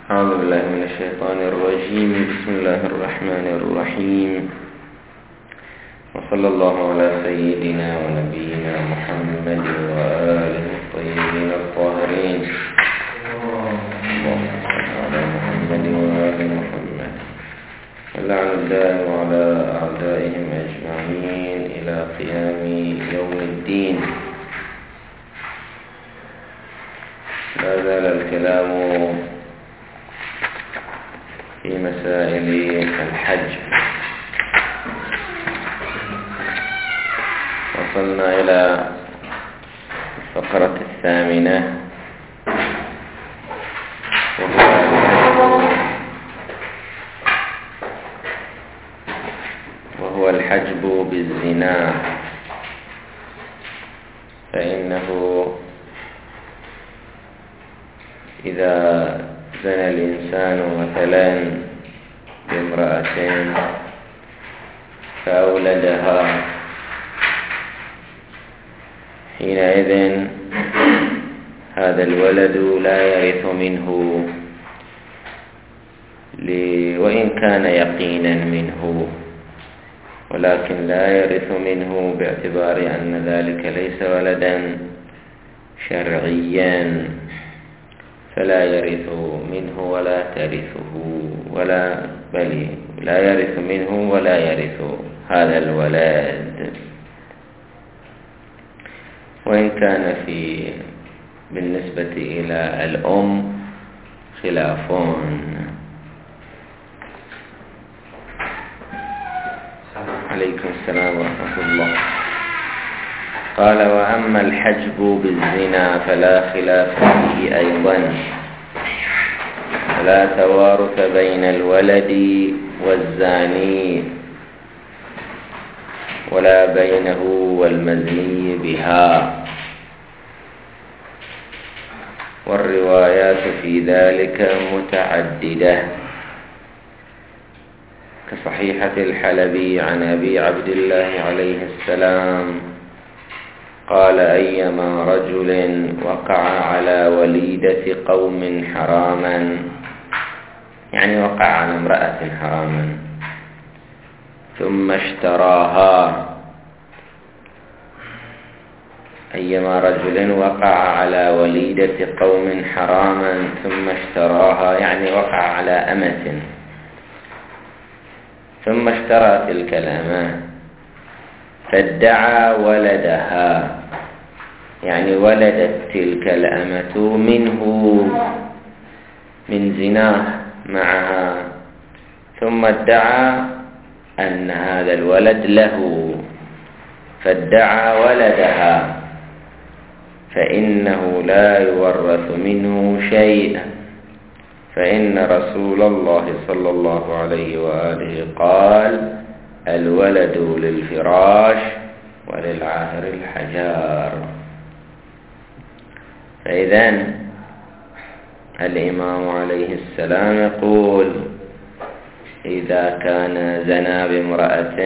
أعوذ بالله من الشيطان الرجيم. بسم الله الرحمن الرحيم، وصلى الله على سيدنا ونبينا محمد وآله الطيبين الطاهرين. اللهم صل على محمد وآل محمد، ولعن الله على أعدائهم أجمعين إلى قيام يوم الدين. لا زال الكلام في مسائل الحج. وصلنا إلى الفقرة الثامنة، وهو الحجب بالزنا. فإنه إذا زنى الإنسان مثلا بامرأة فأولدها، حينئذ هذا الولد لا يرث منه، وإن كان يقينا منه، ولكن لا يرث منه باعتبار أن ذلك ليس ولدا شرعيا، فلا يرث منه ولا ترثه، بل لا يرث منه ولا يرث هذا الولد. وإن كان بالنسبة إلى الأم خلاف. عليكم السلام ورحمة الله. قال: وأما الحجب بالزنا فلا خلاف فيه أيضا، فلا توارث بين الولد والزاني ولا بينه والمزني بها، والروايات في ذلك متعددة، كصحيحة الحلبي عن أبي عبد الله عليه السلام قال: أيما رجل وقع على وليدة قوم حراما، يعني وقع على امرأة حراما، ثم اشتراها. أيما رجل وقع على وليدة قوم حراما ثم اشتراها، يعني وقع على أمة، ثم اشترى تلك الأمة فادعى ولدها، يعني ولدت تلك الأمة منه من زناه معها، ثم ادعى أن هذا الولد له، فادعى ولدها، فإنه لا يورث منه شيء، فإن رسول الله صلى الله عليه وآله قال: الولد للفراش وللعاهر الحجار. فإذن الإمام عليه السلام يقول: إذا كان زنى بامرأة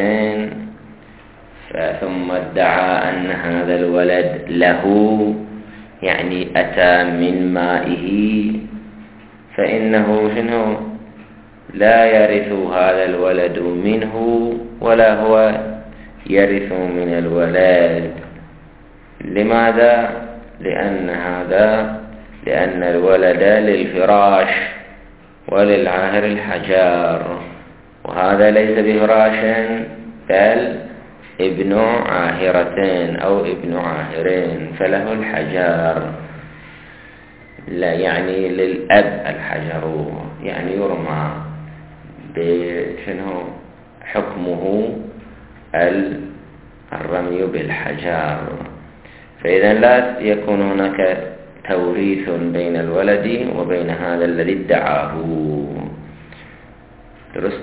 ثم ادعى أن هذا الولد له، يعني أتى من مائه، فإنه لا يرث هذا الولد منه ولا هو يرث من الولد. لماذا؟ لأن الولد للفراش وللعاهر الحجار، وهذا ليس بفراش بل ابن عاهرة أو ابن عاهرين، فله الحجار. لا يعني للأب الحجر، يعني يرمى حكمه الرمي بالحجار. فإذا لا يكون هناك توريث بين الولد وبين هذا الذي ادعاه. درست؟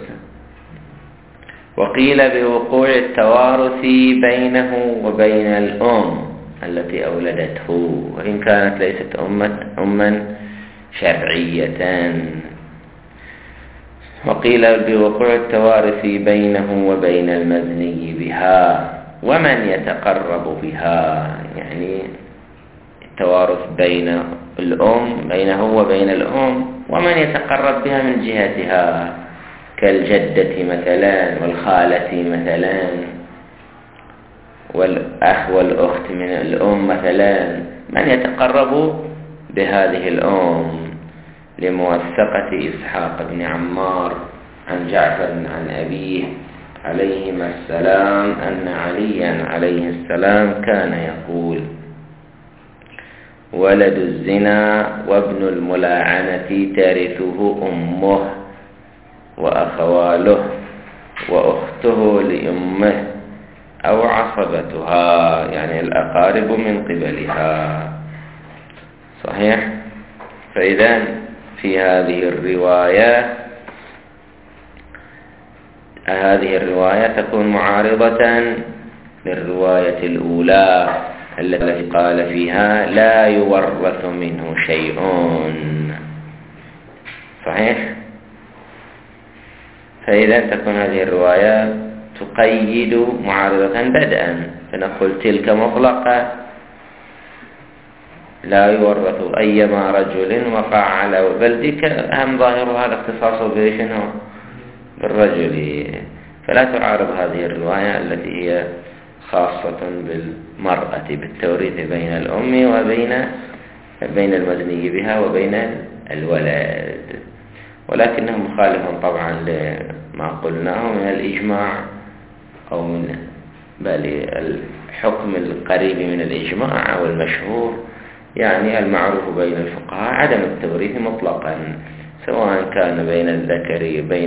وقيل بوقوع التوارث بينه وبين الأم التي أولدته، وإن كانت ليست أما شرعية. وقيل بوقوع التوارث بينه وبين المزني بها ومن يتقرب بها، يعني التوارث بين الأم، بينه وبين الأم، ومن يتقرب بها من جهتها كالجدة مثلا والخالة مثلا والأخ والأخت من الأم مثلا، من يتقرب بهذه الأم. لموثقة إسحاق بن عمار عن جعفر عن أبيه عليهما السلام أن عليا عليه السلام كان يقول: ولد الزنا وابن الملاعنة ترثه أمه وأخواله وأخته لأمه أو عصبتها، يعني الأقارب من قبلها. صحيح؟ فإذا في هذه الرواية تكون معارضة للرواية الأولى التي قال فيها لا يورث منه شيء. صحيح؟ فإذا تكون هذه الرواية تقيد معارضة بدءا، فنقول تلك مطلقة لا يورث أيما رجل وقع على ولدك، أهم ظاهرها الاختصاص بالرجل، فلا تعارض هذه الرواية التي هي خاصة بالمرأة بالتوريث بين الأم وبين المزني بها وبين الولد. ولكنه مخالف طبعا لما قلناه من الإجماع أو من الحكم القريب من الإجماع أو المشهور، يعني المعروف بين الفقهاء عدم التوريث مطلقا، سواء كان بين الذكر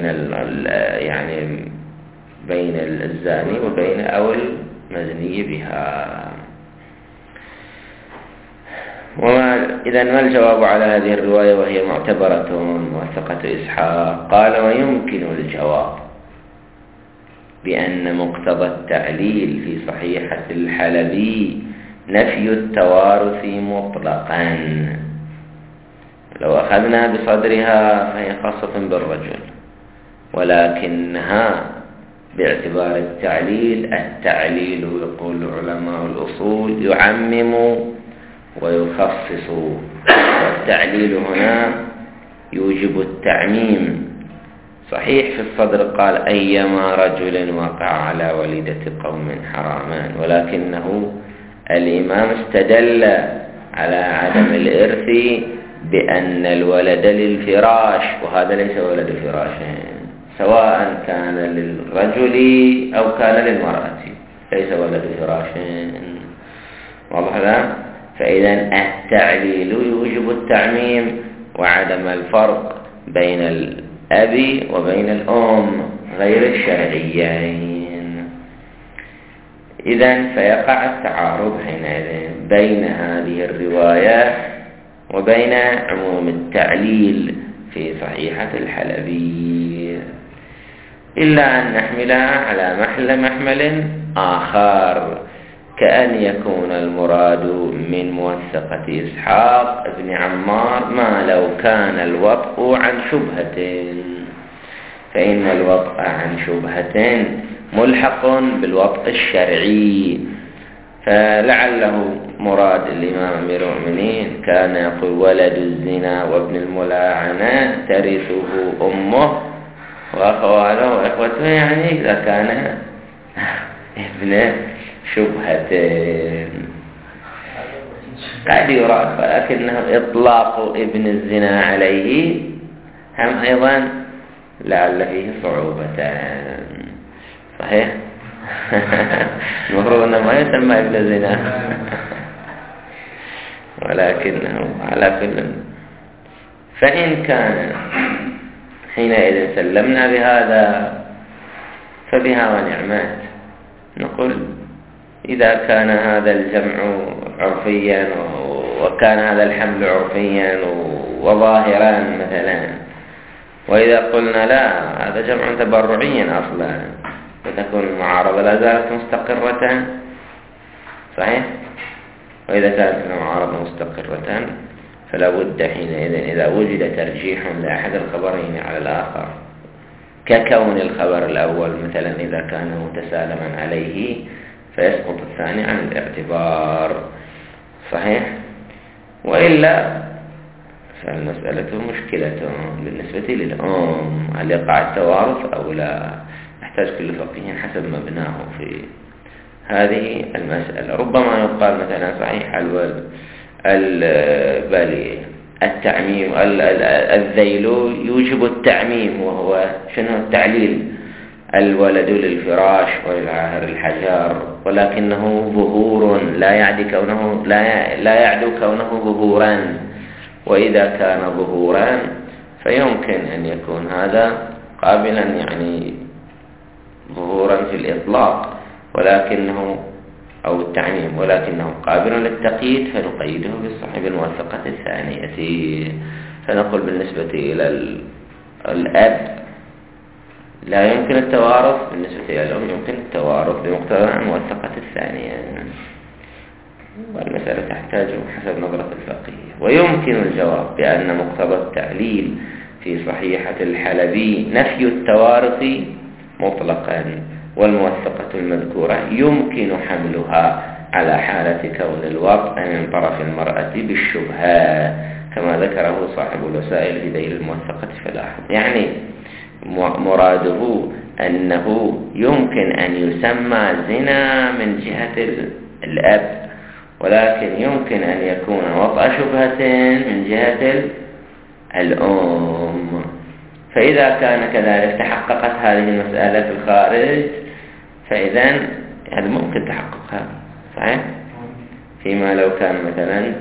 بين الزاني وبين أو المزني بها. إذن ما الجواب على هذه الرواية وهي معتبرة موثقة إسحاق؟ قال: ويمكن الجواب بأن مقتضى التعليل في صحيحة الحلبي نفي التوارث مطلقا. لو أخذنا بصدرها فهي خاصة بالرجل، ولكنها باعتبار التعليل يقول علماء الأصول يعمم ويخصص، والتعليل هنا يوجب التعميم. صحيح في الصدر قال أيما رجل وقع على وليدة قوم حرامان، ولكنه الإمام استدل على عدم الإرث بأن الولد للفراش، وهذا ليس ولد فراش، سواء كان للرجل أو كان للمرأة، ليس ولد فراش. واضح هذا؟ فإذا التعليل يوجب التعميم وعدم الفرق بين الأب وبين الأم غير الشرعيين. إذن فيقع التعارض حينئذ بين هذه الروايات وبين عموم التعليل في صحيحة الحلبي، إلا أن نحملها على محمل آخر، كأن يكون المراد من موثقة إسحاق ابن عمار ما لو كان الوطء عن شبهة، فإن الوطء عن شبهة ملحق بالوطء الشرعي، فلعله مراد الإمام أمير المؤمنين كان يقول ولد الزنا وابن الملاعنة ترثه أمه وأخواله وإخوته، يعني إذا كان ابن شبهتين قد يراد، ولكنه إطلاق ابن الزنا عليه هم أيضا لعل فيه صعوبة. صحيح؟ المفروض أنه ما يسمى ابن الزنا، ولكنه على كل. فإن كان حينئذ سلمنا بهذا فبها ونعمات. نقول إذا كان هذا الجمع عرفيا وكان هذا الحمل عرفيا وظاهرا مثلا، وإذا قلنا لا هذا جمع تبرعيا أصلا، فتكون المعارضة لا زالت مستقرة. صحيح؟ وإذا كانت المعارضة مستقرة فلا بد حينئذ إذا وجد ترجيح لأحد الخبرين على الآخر، ككون الخبر الأول مثلا إذا كان متسالما عليه فيسقط الثاني عن الاعتبار. صحيح؟ وإلا فالمسألة مشكلة بالنسبة للأم، هل يقع التوارث أو لا؟ يحتاج كل فقيه حسب مبناه في هذه المسألة. ربما يقال مثلا صحيح التعميم، الذيل يوجب التعميم، وهو شنو التعليل؟ الولد للفراش وللعاهر الحجار، ولكنه ظهور لا يعدو كونه ظهورا. وإذا كان ظهورا فيمكن أن يكون هذا قابلا، يعني ظهورا في الإطلاق أو التعميم، ولكنه قابل للتقييد، فنقيده بالصحيح الموثقة الثانية. فنقول بالنسبة إلى الأب لا يمكن التوارث، بالنسبة إلى الأم يمكن التوارث بمقتضى الموثقة الثانية. والمسألة تحتاج حسب نظرة الفقيه. ويمكن الجواب بأن مقتضى التعليل في صحيحة الحلبي نفي التوارث مطلقا، والموثقة المذكورة يمكن حملها على حالة كون الوطء من طرف المرأة بالشبهة، كما ذكره صاحب الوسائل في ذيل الموثقة. فلاحظ يعني مراده أنه يمكن أن يسمى زنا من جهة الأب، ولكن يمكن أن يكون وطأ شبهة من جهة الأم. فإذا كان كذلك تحققت هذه المسألة في الخارج، فإذا هذا ممكن تحققها صحيح. فيما لو كان مثلا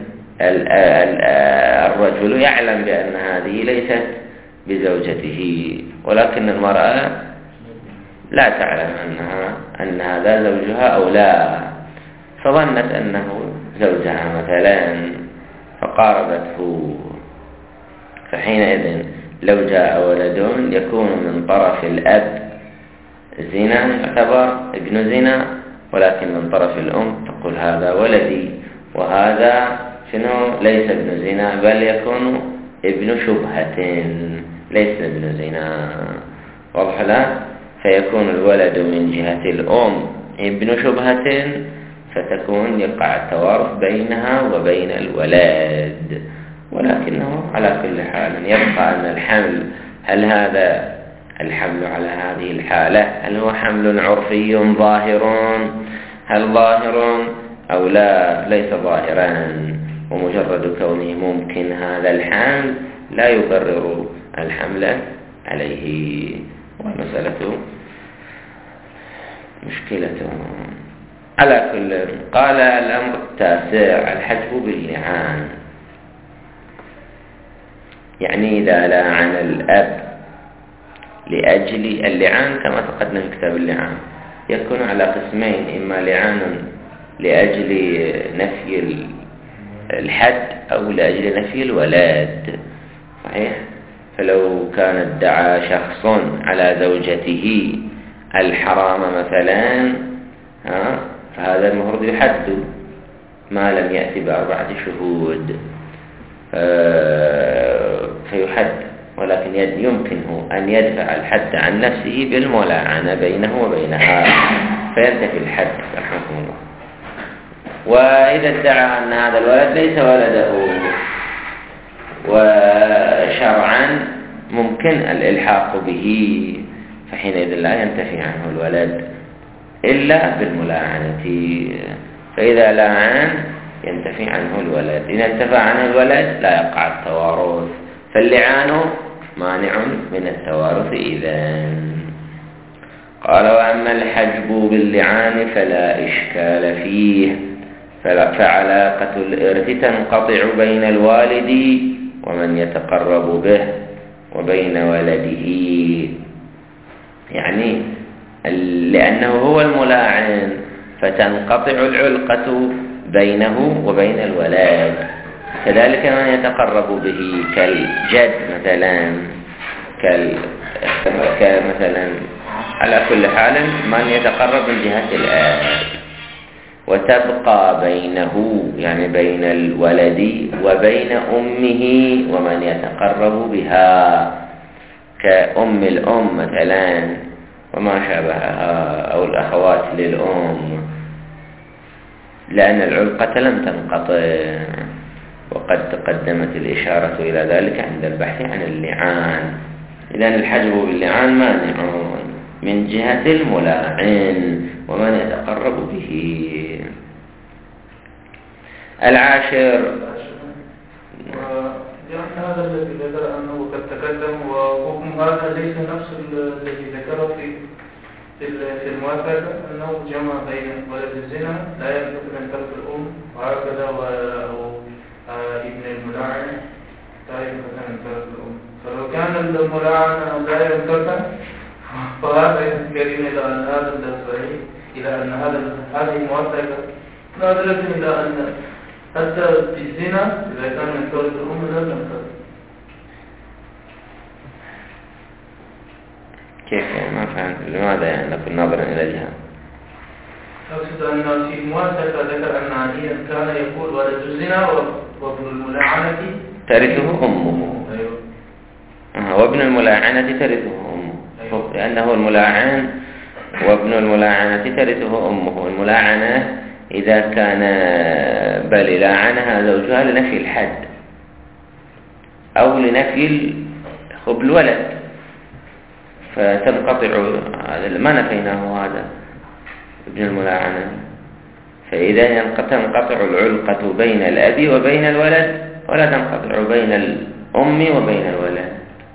الرجل يعلم بأن هذه ليست بزوجته، ولكن المرأة لا تعلم أن هذا زوجها أو لا، فظنت أنه زوجها مثلا فقاربته، فحينئذ لو جاء ولد يكون من طرف الأب زنا، يعتبر ابن زنا، ولكن من طرف الأم تقول هذا ولدي، وهذا شنو؟ ليس ابن زنا، بل يكون ابن شبهة، ليس ابن زنا. واضح لا؟ فيكون الولد من جهة الأم ابن شبهة، فتكون يقع التوارث بينها وبين الولد. ولكنه على كل حال يبقى أن الحمل، هل هذا الحمل على هذه الحالة هل هو حمل عرفي ظاهر، هل ظاهر أو لا؟ ليس ظاهرا، ومجرد كونه ممكن هذا الحمل لا يبرر الحمل عليه، والمسألة مشكلة. على كل قال الأمر التاسع الحجب باللعان. يعني إذا لعن الأب لأجل اللعان، كما تقدم في كتاب اللعان يكون على قسمين: إما لعان لأجل نفي الحد أو لأجل نفي الولاد، صحيح. فلو كان ادعى شخص على زوجته الحرام مثلا، فهذا المفروض يحد ما لم يأتي بأربعة شهود، فيحد، ولكن يمكنه أن يدفع الحد عن نفسه بالملاعنة بينه وبينها، فينتفي الحد رحمه الله. وإذا ادعى أن هذا الولد ليس ولده، وشرعا ممكن الإلحاق به، فحينئذ لا ينتفي عنه الولد إلا بالملاعنة. فإذا لاعن ينتفي عنه الولد، إذا انتفى عنه الولد لا يقع التوارث، فاللعان مانع من التوارث إذن. قال: وأما الحجب باللعان فلا إشكال فيه، فعلاقة الإرث تنقطع بين الوالد ومن يتقرب به وبين ولده، يعني لأنه هو الملاعن، فتنقطع العلقة بينه وبين الولد. كذلك من يتقرب به كالجد مثلا، كمثلا على كل حال من يتقرب من جهة الآب، وتبقى بينه يعني بين الولد وبين أمه ومن يتقرب بها، كأم الأم مثلا وما شابهها، أو الأخوات للأم، لأن العلقة لم تنقطع. وقد تقدمت الإشارة إلى ذلك عند البحث عن اللعان. إذن الحجب باللعان مانع من جهة الملاعن ومن يتقرب به. العاشر، يعني هذا الذي ذكر أنه قد تقدم، وحكم هذا ليس نفس الذي ذكره في الموافقة، أنه جمع بين ولد الزنا لا يملك من ترك الأم وهكذا، ابن الملاعن لا يملك من ترك الأم. فلو كان الملاعن لا يملك فهذا يذكرين إلى أن هذا الصحيح، إلى أن هذه الموافقة نادرة، إلى أن حتى في الزنا إذا كان من ترك الأم لا يملك. كيف يعني؟ ما فهمت. لماذا يعني نكون ناظرا إلى جهة؟ أقصد أن في موافقة ذكر أن عليا كان يقول ولد الزنا وابن الملاعنة ترثه أمه. أيوه. وابن الملاعنة ترثه أمه. أيوه. لأنه الملاعن وابن الملاعنة ترثه أمه. الملاعنة إذا كان بل لاعنها زوجها لنفي الحد أو لنفي الولد فتنقطع هذا ما نفيناه هذا ابن الملاعنة. فإذا تنقطع العلقة بين الأب وبين الولد ولا تنقطع بين الأم وبين الولد.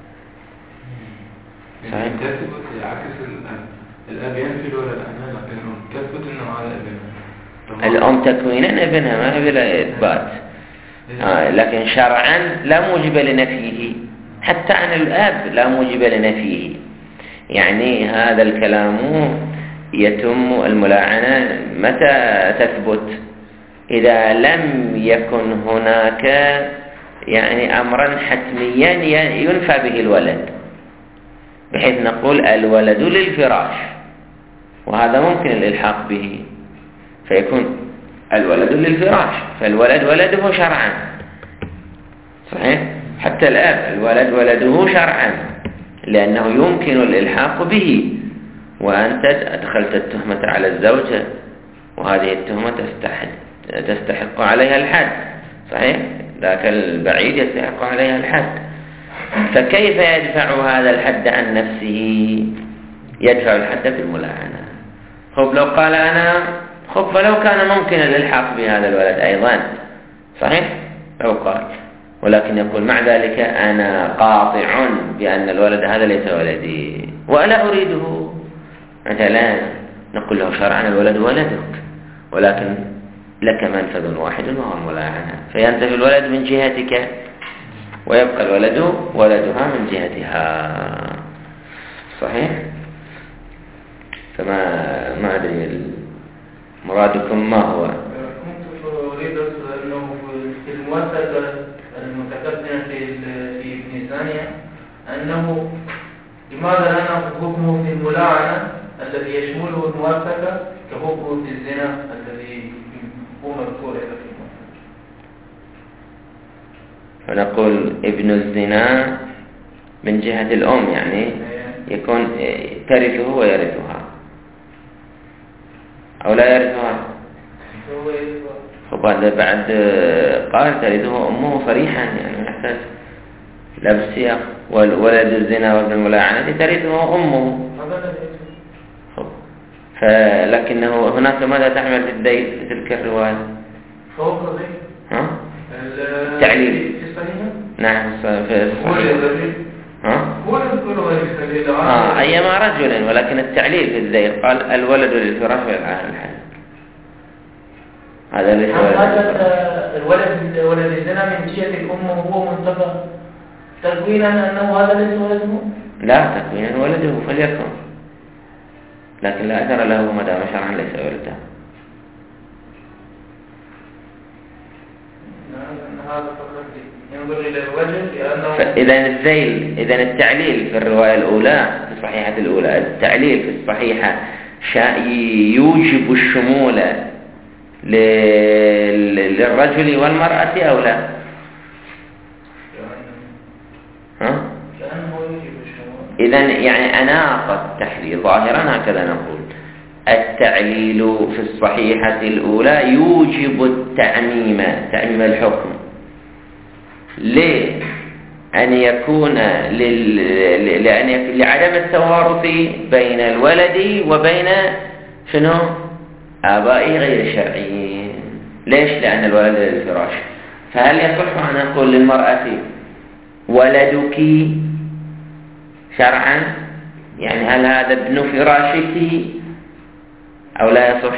صحيح؟ تثبت عكس الأب ينفي الولد عنها، لكن الأم تثبت أنه على ابنها. الأم تكوينا ابنها ما بلا إثبات، لكن شرعا لا موجب لنفيه، حتى عن الأب لا موجب لنفيه. يعني هذا الكلام يتم الملاعنة متى تثبت؟ إذا لم يكن هناك يعني أمرا حتميا ينفى به الولد، بحيث نقول الولد للفراش، وهذا ممكن الإلحاق به، فيكون الولد للفراش، فالولد ولده شرعا. صحيح؟ حتى الأب الولد ولده شرعا، لأنه يمكن الإلحاق به، وأنت أدخلت التهمة على الزوجة وهذه التهمة تستحق عليها الحد. صحيح؟ ذاك البعيد يستحق عليها الحد، فكيف يدفع هذا الحد عن نفسه؟ يدفع الحد بالملاعنة. لو قال أنا فلو كان ممكن الإلحاق بهذا الولد أيضا، صحيح؟ لو قال، ولكن يقول مع ذلك أنا قاطع بأن الولد هذا ليس ولدي ولا أريده، مثلا نقول له شرعا الولد ولدك، ولكن لك منفذ واحد وهو الملاعنة، فينتفي الولد من جهتك ويبقى الولد ولدها من جهتها. صحيح؟ فما أدري مرادكم ما هو؟ كنت أريد أنه في الموثقة المتقدمة في ابن ثانية أنه لماذا لا نأخذ حكمه في الملاعنة الذي يشمله الموثقة كحكمه في الزنا الذي هو مذكور في الموثقة؟ فنقول ابن الزنا من جهة الأم يعني يكون ترثه ويرثها أو لا يرثها. وبعد قال ترثه أمه صريحا، يعني محتاج لا بالسياق. والولد الزنا وابن الملاعنة ترثه أمه، فلكنه هناك ماذا تعمل في الدين في تلك الرواية؟ التعليل. نعم في أيما رجل، ولكن التعليل في الذيل قال الولد للفراش والعاهل الحل. هذا ليس الولد الزنا من جهة الأم هو منتفى تكوينا أنه هذا ليس ولده؟ لا، تكوينا ولده فليكن، لكن لا أثر له ما دام شرعا ليس ولده. إذا التعليل في الرواية الأولى في الصحيحة الأولى، التعليل في الصحيحة يوجب الشمول للرجل والمرأة أو لا؟ إذا يعني أناقض التحليل ظاهرا، هكذا نقول التعليل في الصحيحة الأولى يوجب تعميم الحكم لأن يكون لعدم التوارث بين الولد وبين شنو؟ آبائه غير الشرعيين. ليش؟ لأن الولد للفراش. فهل يصح أن نقول للمرأة ولدك شرعا؟ يعني هل هذا ابن فراشك أو لا يصح؟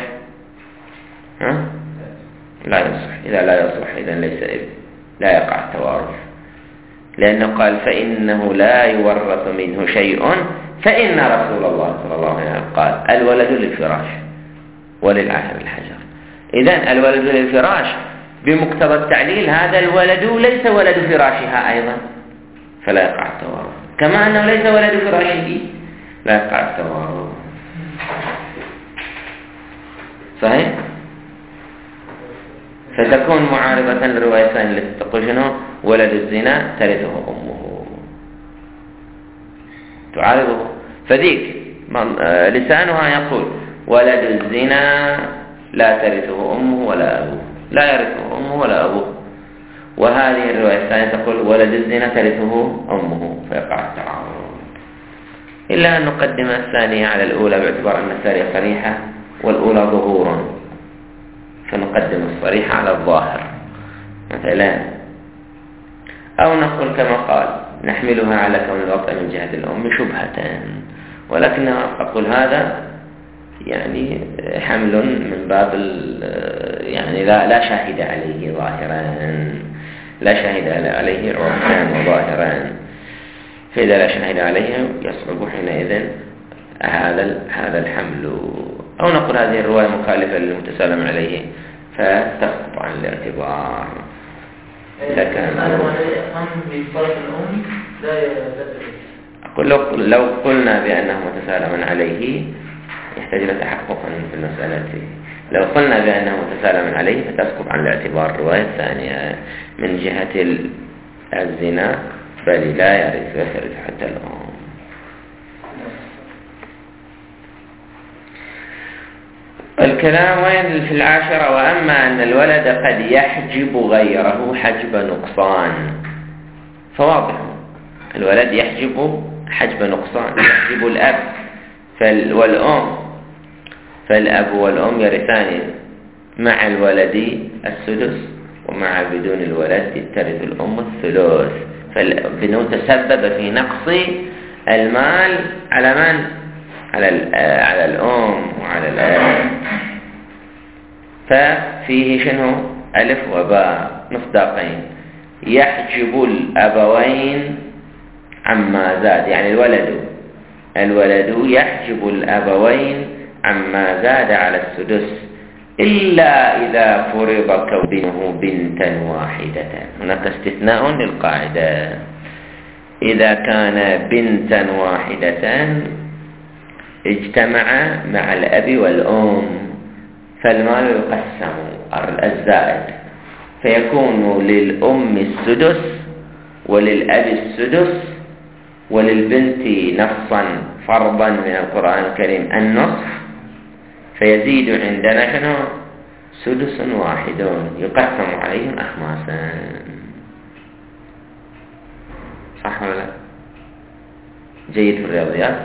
لا يصح. إذا لا يصح إذا ليس ابن، لا يقع التوارث، لأنه قال فإنه لا يورث منه شيء، فإن رسول الله صلى الله عليه وسلم قال الولد للفراش وللعاهر الحجر. إذن الولد للفراش بمقتضى التعليل هذا الولد ليس ولد فراشها أيضا، فلا يقع التوارث، كما أنه ليس ولد فراشه لا يقع التوارث. صحيح؟ فتكون معارضة للروايتين التي تقول شنو؟ ولد الزنا ترثه أمه، تعارضه. فذيك لسانها يقول ولد الزنا لا ترثه أمه ولا أبوه، لا يرثه أمه ولا أبوه، وهذه الرواية الثانية تقول ولد الزنا ترثه أمه، فيقع التعارض. إلا أن نقدم الثانية على الأولى باعتبار أن الثانية صريحة والأولى ظهور، فنقدم الصريحة على الظاهر مثلا. أو نقول كما قال نحملها على كون الوطأ من جهة الأم شبهة، ولكن أقول هذا يعني حمل من باب يعني لا شاهد عليه ظاهرا، لا شاهد عليه عرفان وظاهرا، فإذا لا شاهد عليه يصعب حينئذ هذا الحمل. أو نقول هذه الرواية مخالفة للمتسالم عليه فتسقط عن الاعتبار. لكن أم بفرق الأم لا أقول لو قلنا بأنه متسالم عليه يحتاج إلى تحقق في المسألة. لو قلنا بأنه متسالم عليه فتسقط عن الاعتبار الرواية الثانية من جهة الزنا، بل لا يرث حتى الأم. الكلام وين في العاشرة؟ وأما أن الولد قد يحجب غيره حجب نقصان، فواضح الولد يحجب حجب نقصان، يحجب الأب والأم، فالأب والأم يرثان مع الولد السدس، ومع بدون الولد ترث الأم الثلث، فالبنو تسبب في نقص المال على من؟ على الأم وعلى الأب. ففيه شنو؟ ألف وباء مصداقين، يحجب الأبوين عما زاد، يعني الولد يحجب الأبوين عما زاد على السدس إلا إذا فرض كونه بنتا واحدة. هناك استثناء للقاعدة، إذا كان بنتا واحدة اجتمع مع الأب والأم فالمال يقسم الزائد، فيكون للأم السدس وللأب السدس وللبنت نصا فرضا من القرآن الكريم النصف، فيزيد عندنا شنو؟ سدس واحد يقسم عليهم أخماسا. صح ولا لا؟ جيد في الرياضيات؟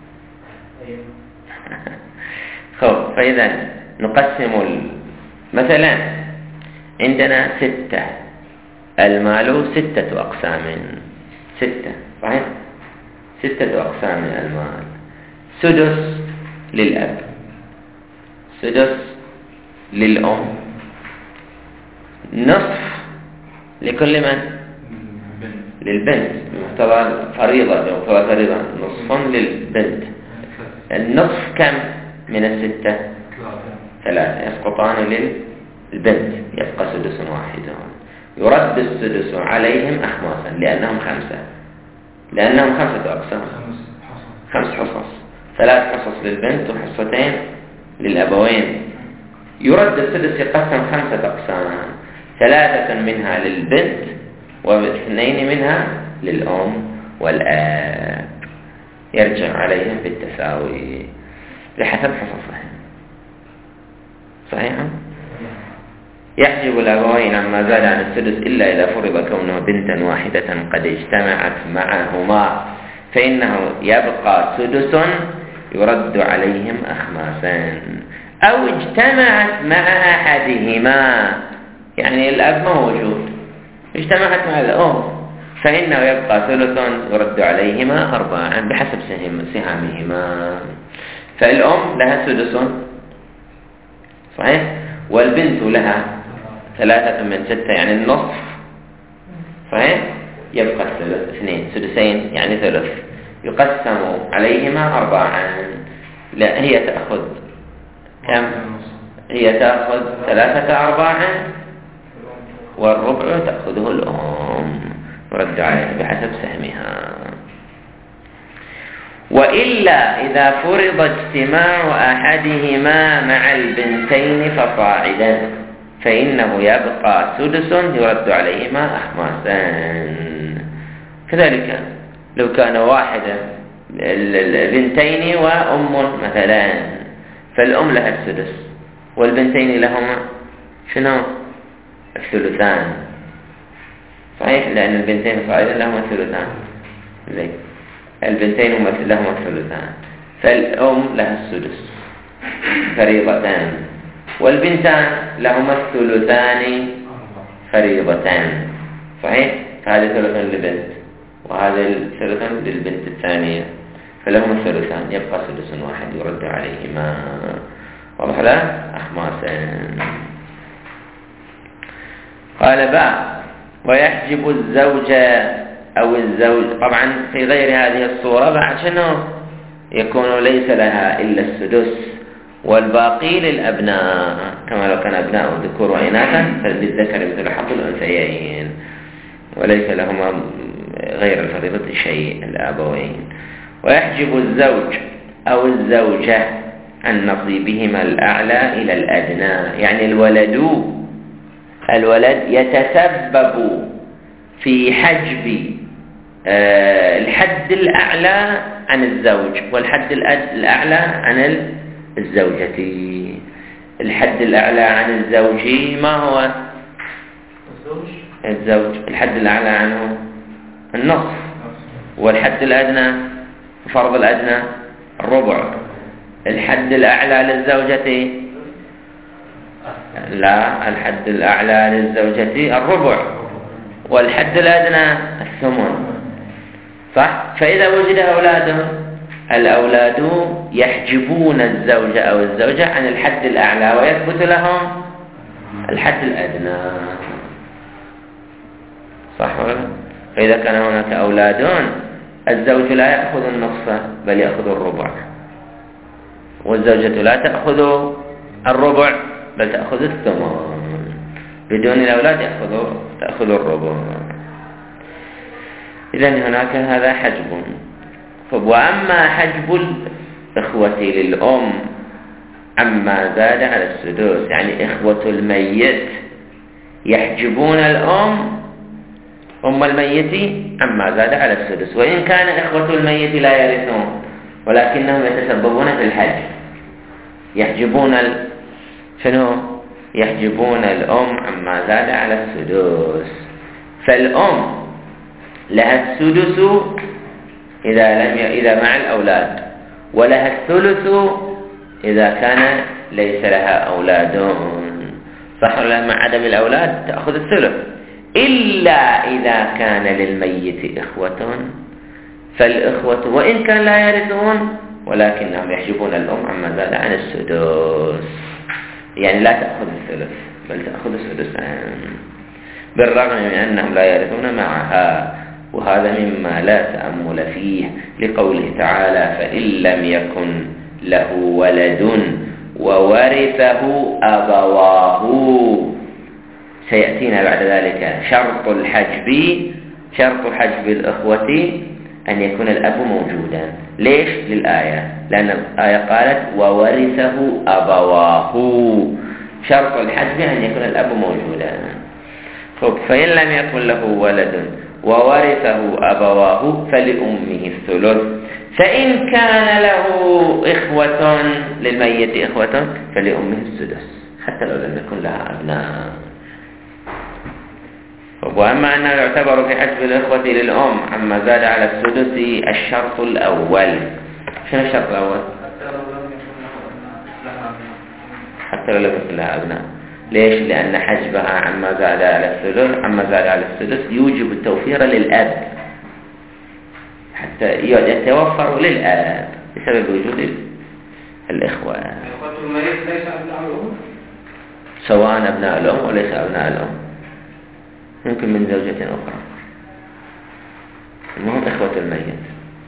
خب، فإذا نقسم مثلا عندنا 6، المال 6 أقسام، 6 صحيح؟ 6 أقسام المال، سدس للأب، سدس للأم، نصف لكل من؟ للبنت بمقتضى الفريضة، نصف للبنت. النصف كم من 6؟ 3 يسقطان للبنت، يبقى سدس واحد. يرد السدس عليهم أخماسا لأنهم 5 أقسام، 5 حصص، 3 حصص للبنت وحصتين للأبوين. يرد السدس يقسم 5 أقسام، 3 منها للبنت و2 منها للأم والآب، يرجع عليهم بالتساوي بحسب حصصهم. صحيح؟ يحجب الأبوين عما زاد عن السدس إلا إذا فرض كونه بنتا واحدة قد اجتمعت معهما، فإنه يبقى سدس يرد عليهم أخماسان، أو اجتمعت مع أحدهما، يعني الأب موجود اجتمعت مع الأم، فإنه يبقى ثلث يرد عليهما 4 بحسب سهامهما. فالأم لها سدس صحيح، والبنت لها 3 من 6 يعني النصف صحيح، يبقى الثلث 2 سدسين يعني ثلث، يقسم عليهما 4. لا هي تأخذ كم؟ هي تأخذ 3/4 والربع تأخذه الأم، رد عليه بحسب سهمها. وإلا إذا فرض اجتماع أحدهما مع البنتين فصاعدا فإنه يبقى سدس يرد عليهما أخماسان. كذلك لو كان واحدا البنتين وأم مثلا، فالأم لها السدس والبنتين لهما شنو؟ الثلثان صحيح، لأن البنتين صاعدا لهما الثلثان، زين البنتين لهما الثلثان، فالأم لها السدس فريضتان، والبنتان لهما الثلثان فريضتان صحيح، فهذه ثلث للبنت وهذا ثلث للبنت الثانية، فلهما الثلثان، يبقى سدس واحد يرد عليهما. واضح له؟ أخماسان. قال باء ويحجب الزوج أو الزوج، طبعا في غير هذه الصورة بعد شنو يكون ليس لها إلا السدس والباقي للأبناء، كما لو كان أبناء ذكور وإناثا فللذكر مثل حظ الأنثيين، وليس لهما غير الفريضة شيء الأبوين. ويحجب الزوج أو الزوجة عن نصيبهما الأعلى إلى الأدنى، يعني الولد يتسبب في حجب الحد الأعلى عن الزوج والحد الأعلى عن الزوجة. الحد الأعلى عن الزوج ما هو؟ الزوج الحد الأعلى عنه النصف، والحد الأدنى فرض الأدنى الربع. الحد الأعلى للزوجة لا، الحد الأعلى للزوجة الربع، والحد الأدنى الثمن صح. فإذا وجد الأولاد يحجبون الزوج أو الزوجة عن الحد الأعلى ويثبت لهم الحد الأدنى صح ولا؟ فإذا كان هناك أولاد الزوج لا يأخذ النصف بل يأخذ الربع، والزوجة لا تأخذ الربع بل تأخذ الثمن. بدون الأولاد تأخذ الربع. إذن هناك هذا حجب. وأما حجب الإخوة للأم عما زاد على السدس، يعني إخوة الميت يحجبون الأم الميت عما زاد على السدس، وإن كان إخوة الميت لا يرثون ولكنهم يتسببون في الحجب. يحجبون يحجبون الأم عما زاد على السدس، فالأم لها السدس إذا مع الأولاد، ولها الثلث إذا كان ليس لها أولاد صح ولا؟ مع عدم الأولاد تأخذ الثلث، إلا إذا كان للميت إخوة، فالإخوة وإن كان لا يرثون ولكنهم يحجبون الأم عما زاد عن السدس، يعني لا تأخذ الثلث بل تأخذ السدسان بالرغم من أنهم لا يرثون معها. وهذا مما لا تأمل فيه لقوله تعالى فإن لم يكن له ولد وورثه أبواه. سيأتينا بعد ذلك شرط حجب الإخوة أن يكون الأب موجودا. ليش؟ للآية، لأن الآية قالت وورثه أبواه، شرط الحجب أن يكون الأب موجودا. فإن لم يكن له ولد وورثه أبواه فلأمه الثلث، فإن كان له إخوة للميت إخوة فلأمه السدس حتى لو لم يكن لها أبناء. وأما أنه يعتبر في حسب الإخوة للأم عما زاد على السدس الشرط الأول. شنو الشرط الأول؟ حتى لو لم يكن لها أبناء. ليش؟ لأن حجبها عما زاد على السدس يوجب التوفير للأب، حتى يتوفر للأب بسبب وجود الإخوة. إخوة الميت ليس أبناء الأم؟ سواء أبناء الأم وليس أبناء الأم، يمكن من زوجة أخرى، المهم إخوة الميت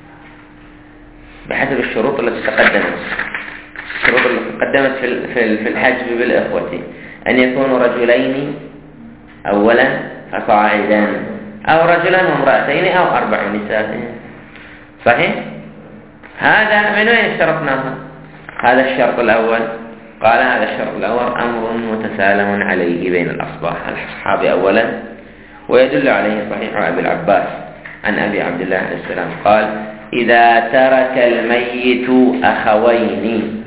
بحسب الشروط التي تقدمت. الشروط التي تقدمت في الحجب بالإخوة أن يكونوا رجلين أولا فصاعدا، أو رجلا وامرأتين، أو 4 نساء. صحيح؟ هذا من وين اشترطناها؟ هذا الشرط الأول. قال هذا الشرط الأول أمر متسالم عليه بين الأصحاب أولا، ويدل عليه صحيح أبي العباس عن أبي عبد الله عليه السلام قال: إذا ترك الميت أخوين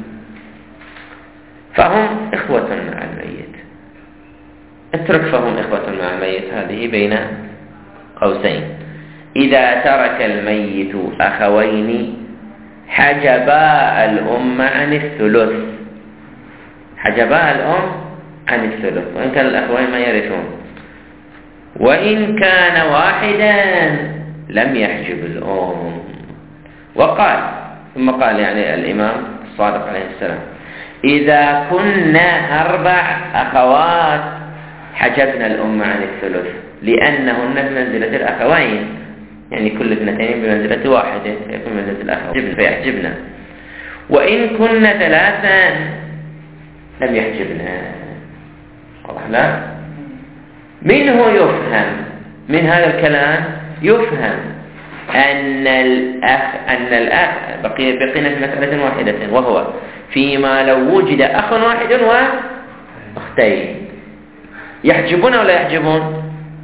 فهم إخوة مع الميت. اترك فهم إخوة مع الميت هذه بين قوسين. إذا ترك الميت أخوين حجبا الأم عن الثلث، حجبا الأم عن الثلث، وإن كان الأخوين ما يرثون. وإن كان واحدا لم يحجب الأم. وقال ثم قال يعني الإمام الصادق عليه السلام: إذا كنا 4 أخوات حجبنا الأم عن الثلث لأنهن بمنزلة الأخوين، يعني كل 2 بمنزلة واحدة يكون بمنزلة الأخوين فيحجبنا. وإن كنا 3 لم يحجبنا. واضح؟ لا منه يفهم، من هذا الكلام يفهم أن الأخ بقينا في مسألة واحدة، وهو فيما لو وجد أخ واحد وأختين يحجبون ولا يحجبون؟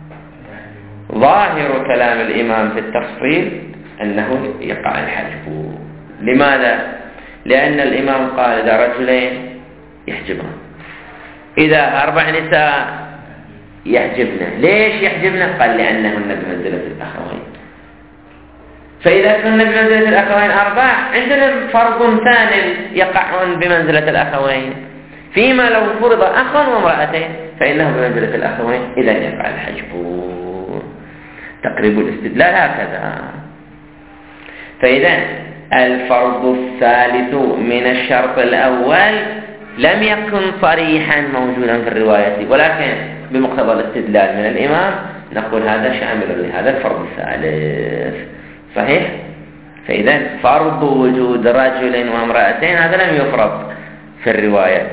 ظاهر كلام الإمام في التفصيل أنه يقع الحجب. لماذا؟ لأن الإمام قال إذا رجلين يحجبون، إذا 4 نساء يحجبنا. ليش يحجبنا؟ قال لأنهن بمنزلة الأخوين. فإذا كنا بمنزلة الأخوين 4 عندنا فرق ثاني يقعون بمنزلة الأخوين. فيما لو فرض أخ وامرأتين فإنه بمنزلة الأخوين، إذا يقع الحجب. تقريب الاستدلال هكذا. فإذا الفرض الثالث من الشرط الأول لم يكن صريحا موجودا في الرواية، ولكن بمقتضى الاستدلال من الإمام نقول هذا شامل لهذا الفرض الثالث. صحيح؟ فإذا فرض وجود رجل وامرأتين هذا لم يفرض في الرواية،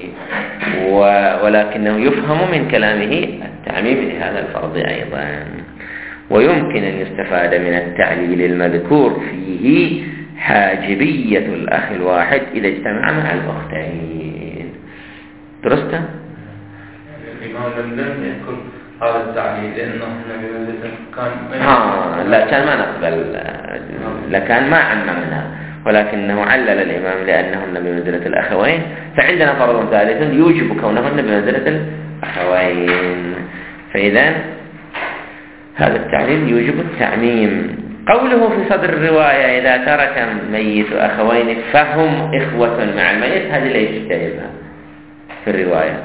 ولكنه يفهم من كلامه التعميم لهذا الفرض أيضا. ويمكن أن يستفاد من التعليل المذكور فيه حاجبية الأخ الواحد إذا اجتمع مع الأختين. درست؟ الإمام لم يذكر هذا التعليل لأنه كان لا كان ما نقبل، لكان ما عممنا، ولكنه علل الإمام لأنهن بمنزلة الأخوين، فعندنا فرض ثالث يوجب كونهن بمنزلة الأخوين. فإذا هذا التعليل يوجب التعميم. قوله في صدر الرواية إذا ترك الميت أخوين فهم إخوة مع الميت، هذه ليش تجيبها في الرواية؟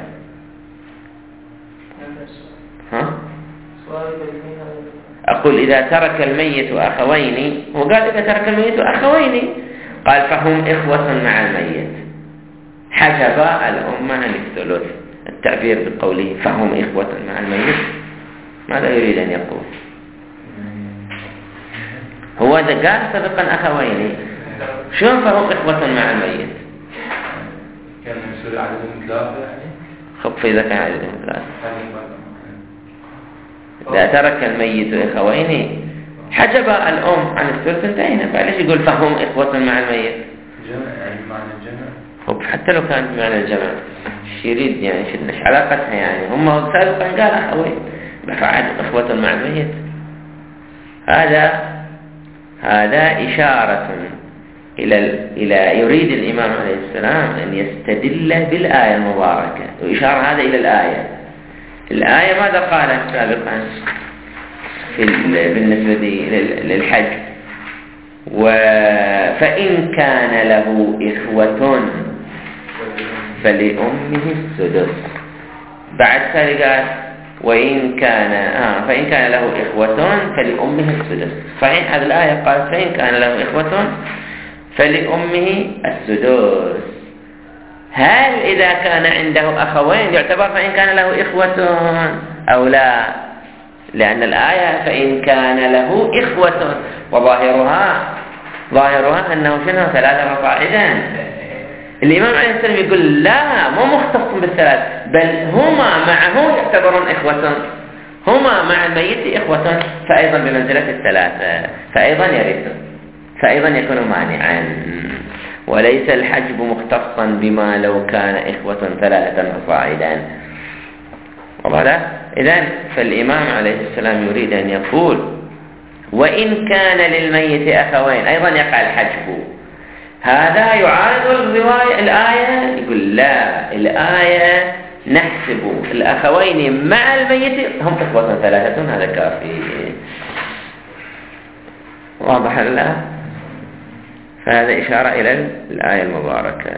أقول إذا ترك الميت أخوين، وقال إذا ترك الميت أخوين قال فهم إخوة مع الميت، حجب الأم عن الثلث. التعبير بقوله فهم إخوة مع الميت ماذا يريد أن يقول؟ هو إذا قال سبقا أخوين شلون فهم إخوة مع الميت؟ كان يصير عددهم 3 يعني؟ خف إذا كان عددهم 3. إذا ترك الميت أخوين حجب الأم عن الثلث انتهينا. فليش يقول فهم إخوة مع الميت؟ جمع يعني معنى الجمع. حتى لو كان بمعنى الجمع يريد يعني شدناش علاقتها، يعني هم سابقا قال أخوين فعاد إخوة مع الميت. هذا إشارة إلى يريد الإمام عليه السلام أن يستدل بالآية المباركة، وإشارة هذا إلى الآية الآية ماذا قالت سابقا بالنسبة للحج؟ فإن كان له إخوة فلأمه السدس. بعد ذلك قال فإن كان له إخوة فلأمه السدس. صحيح هذه الآية قالت فإن كان له إخوة فلأمه السدس. هل إذا كان عنده أخوين يعتبر فإن كان له إخوة أو لا؟ لأن الآية فإن كان له إخوة، وظاهرها أنه شنو 3 فصاعدا. الإمام عليه السلام يقول لا، مو مختص بالثلاث، بل هما معه يعتبرون إخوة، هما مع الميت إخوة، فأيضا بمنزلة الثلاثة، فأيضا يرثون، فأيضا يكون مانعا. وليس الحجب مختصا بما لو كان إخوة 3 فصاعدا. وهذا إذن فالإمام عليه السلام يريد أن يقول وإن كان للميت أخوين أيضا يقع الحجب. هذا يعارض الآية، يقول لا، الآية نحسب الأخوين مع الميت هم إخوة 3، هذا كافي. واضح الآن؟ فهذا إشارة إلى الآية المباركة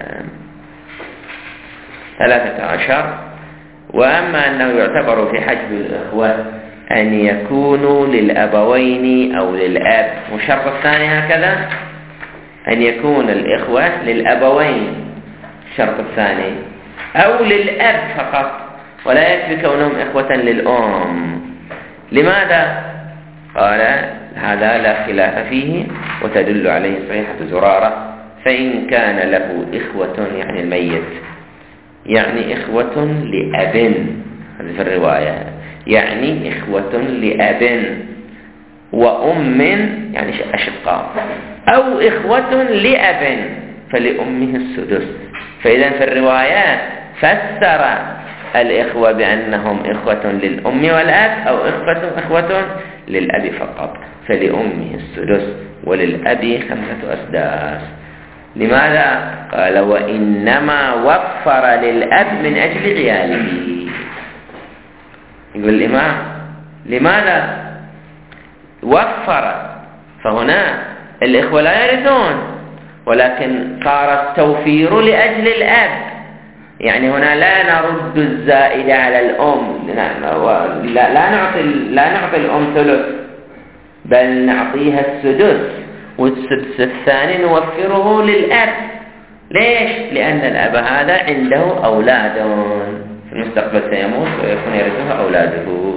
13. وأما أنه يعتبر في حجب الإخوة أن يكونوا للأبوين أو للأب، والشرط الثاني هكذا أن يكون الإخوة للأبوين، الشرط الثاني، أو للأب فقط، ولا يكفي كونهم إخوة للأم. لماذا؟ قال هذا لا خلاف فيه، وتدل عليه صحيحة زرارة فإن كان له إخوة، يعني الميت يعني إخوة لأب، هذا في الرواية، يعني إخوة لأب وأم، يعني أشقاء، أو إخوة لأب فلأمه السدس. فإذا في الروايات فسر الإخوة بأنهم إخوة للأم والأب، أو إخوة للأب فقط، فلأمه السدس، وللأب 5 أسداس. لماذا؟ قال وإنما وفر للأب من أجل عياله. يقول الإمام لماذا وفر؟ فهنا الإخوة لا يرثون، ولكن صار التوفير لأجل الأب. يعني هنا لا نرد الزائد على الأم، لا نعطي الأم ثلث، بل نعطيها السدس، والسدس الثاني نوفره للأب. ليش؟ لأن الأب هذا عنده أولاد في المستقبل سيموت ويكون يرثها أولاده.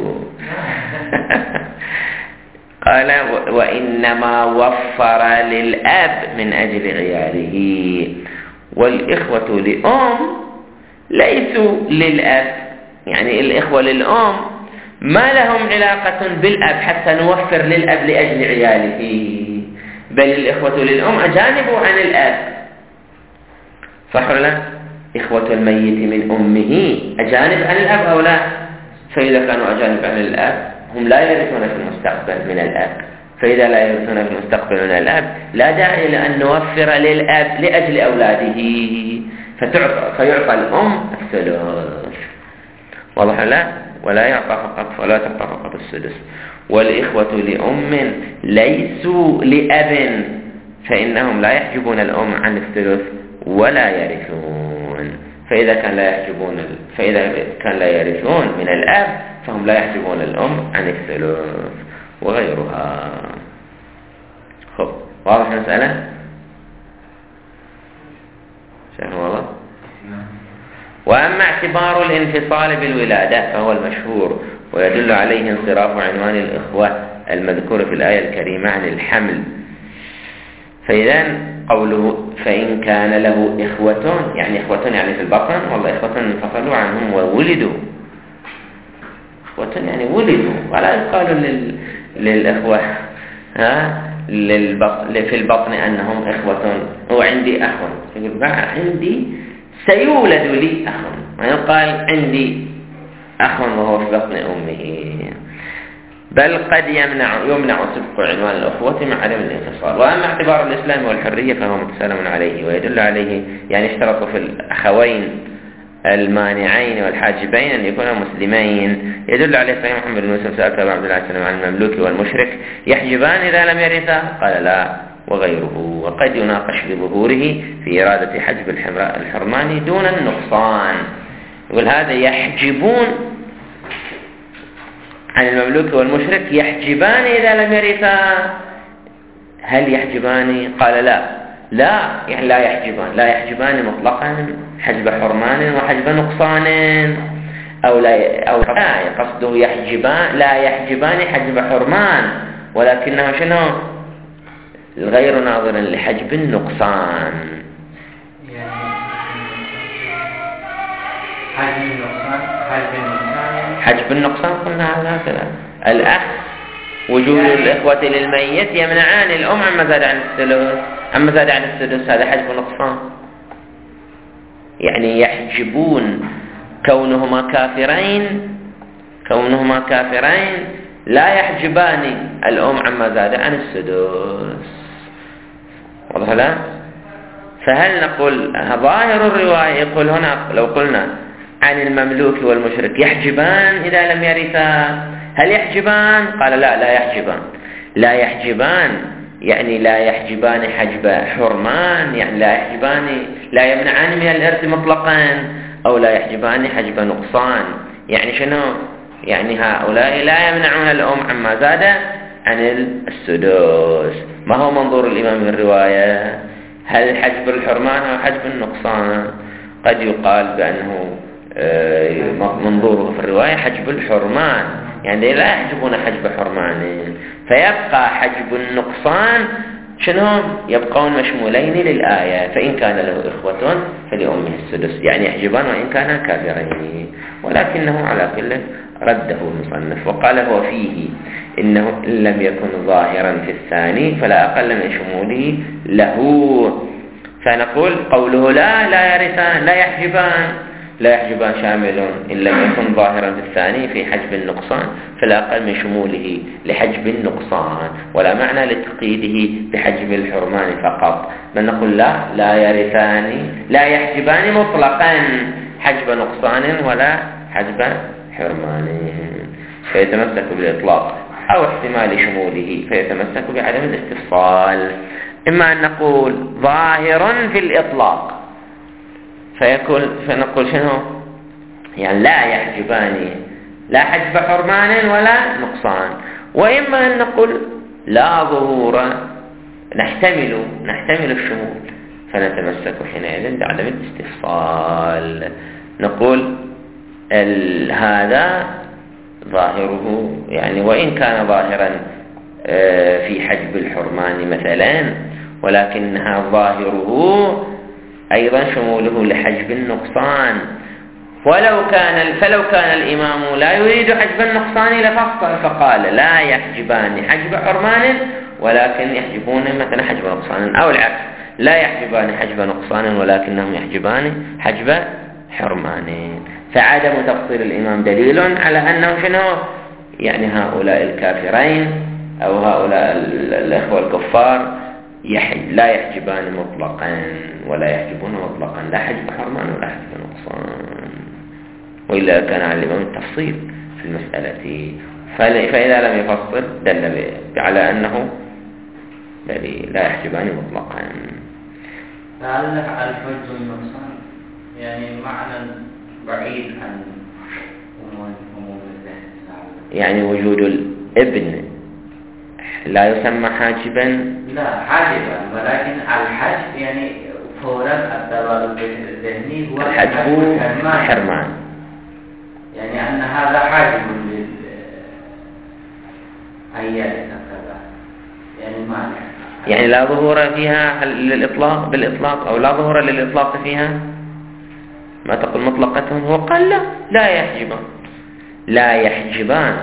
قال وإنما وفر للأب من أجل عياله، والإخوة لأم ليسوا للأب، يعني الإخوة للأم ما لهم علاقة بالأب حتى نوفر للأب لأجل عياله، بل الإخوة للأم أجانب عن الأب. صح ولا لا؟ إخوة الميت من أمه أجانب عن الأب أو لا؟ فإذا كانوا أجانب عن الأب هم لا يرثون في المستقبل من الأب، فإذا لا يرثون في المستقبل من الأب لا داعي لأن نوفر للأب لأجل أولاده، فيعطى الأم الثلث. واضح لا؟ ولا يعطى فقط، ولا تعطى فقط السدس. والإخوة لأم ليسوا لأب، فإنهم لا يحجبون الأم عن الثلث ولا يرثون. فإذا كان لا يرثون من الأب فهم لا يحجبون الأم عن الثلث وغيرها. خب، واضح المسألة؟ شايف والله؟ وأما اعتبار الانفصال بالولادة فهو المشهور، ويدل عليه انصراف عنوان الإخوة المذكور في الآية الكريمة عن الحمل. فإذا قوله فإن كان له إخوة، يعني إخوة يعني في البطن، والله إخوة انفصلوا عنهم وولدوا، إخوة يعني ولدوا، ولا يقال للإخوة في البطن أنهم إخوة. هو عندي أخ، يقول عندي سيولد لي أخ، ما يقال عندي أخ وهو في بطن أمه. بل قد يمنع سبق عنوان الأخوة مع عدم الانفصال. وأما اعتبار الإسلام والحرية فهو متسلم عليه، ويدل عليه، يعني اشترطوا في الأخوين المانعين والحاجبين أن يكونا مسلمين. يدل عليه صحيح محمد بن يوسف سألت أبا عبد الله السلام عن المملوك والمشرك يحجبان إذا لم يرثا؟ قال لا وغيره. وقد يناقش بظهوره في إرادة حجب الحرمان دون النقصان. يقول هذا يحجبون عن المملوك والمشرك يحجبان إذا لم يرثا. هل يحجبان؟ قال لا يعني لا يحجبان مطلقا حجب حرمان وحجب نقصان، أو لا قصده يحجبان لا يحجبان حجب حرمان، ولكنه شنو؟ غير ناظر لحجب النقصان. حجب النقصان قلنا هذا الأخ وجود الإخوة للميت يمنعان الأم عما زاد عن السدس، هذا حجب نقصان. يعني يحجبون كونهما كافرين لا يحجبان الأم عما زاد عن السدس. واضح لا؟ فهل نقول ظاهر الرواية يقول هنا لو قلنا عن المملوك والمشرك يحجبان إذا لم يرثا، هل يحجبان؟ قال لا يحجبان يعني لا يحجبان حجب حرمان، يعني لا يمنعان من الإرث مطلقا، أو لا يحجبان حجب نقصان. يعني شنو؟ يعني هؤلاء لا يمنعون الأم عما زاد عن السدس. ما هو منظور الإمام من الرواية؟ هل حجب الحرمان أو حجب النقصان؟ قد يقال بأنه منظوره في الرواية حجب الحرمان، يعني لا يحجبون حجب حرمان، فيبقى حجب النقصان شنو؟ يبقون مشمولين للآية. فإن كان له إخوة فلأمه السدس، يعني يحجبان وإن كانا كافرين. ولكنه على كل رده المصنف وقال هو فيه إنه إن لم يكن ظاهرا في الثاني فلا أقل من شموله له. فنقول قوله لا يرثان لا يحجبان شامل إن لم يكن ظاهرا في الثاني في حجب النقصان فلا أقل من شموله لحجب النقصان، ولا معنى لتقييده بحجب الحرمان فقط، بل نقول لا يرثان لا يحجبان مطلقا حجب نقصان ولا حجب حرمان، فيتمسك بالإطلاق، أو احتمال شموله فيتمسك بعدم الاستفصال. إما أن نقول ظاهر في الإطلاق فنقول شنو؟ يعني لا يحجبان لا حجب حرمان ولا نقصان. وإما أن نقول لا ظهور نحتمل الشمول فنتمسك حينئذ بعدم الاستفصال. نقول هذا ظاهره يعني وإن كان ظاهرا في حجب الحرمان مثلا، ولكنها ظاهره أيضا شموله لحجب النقصان. فلو كان الإمام لا يريد حجب النقصان لفصل فقال لا يحجبان حجب حرمان ولكن يحجبون مثلا حجب نقصان، أو العكس لا يحجبان حجب نقصان ولكنهم يحجبان حجب حرمان. فعدم تفصيل الإمام دليل على أنه شنو؟ يعني هؤلاء الكافرين أو هؤلاء الأخوة الكفار لا يحجبان مطلقا ولا يحجبون مطلقا لا حجب حرمان ولا حجب نقصان، وإلا كان على الإمام التفصيل في المسألة. فإذا لم يفصل دل على أنه لا يحجبان مطلقا. تعلق على الحجب والنقصان يعني معنى بعيد عن عموم الذهن، يعني وجود الابن لا يسمى حاجبا؟ لا حاجبا، ولكن الحجب يعني فورا الدلالة الذهني هو الحجب حرمان، يعني أن هذا حاجب للأيات كذا، يعني معنى يعني لا ظهور فيها للإطلاق بالإطلاق، أو لا ظهور للإطلاق فيها. ما تقول مطلقتهم؟ هو قال لا يحجبان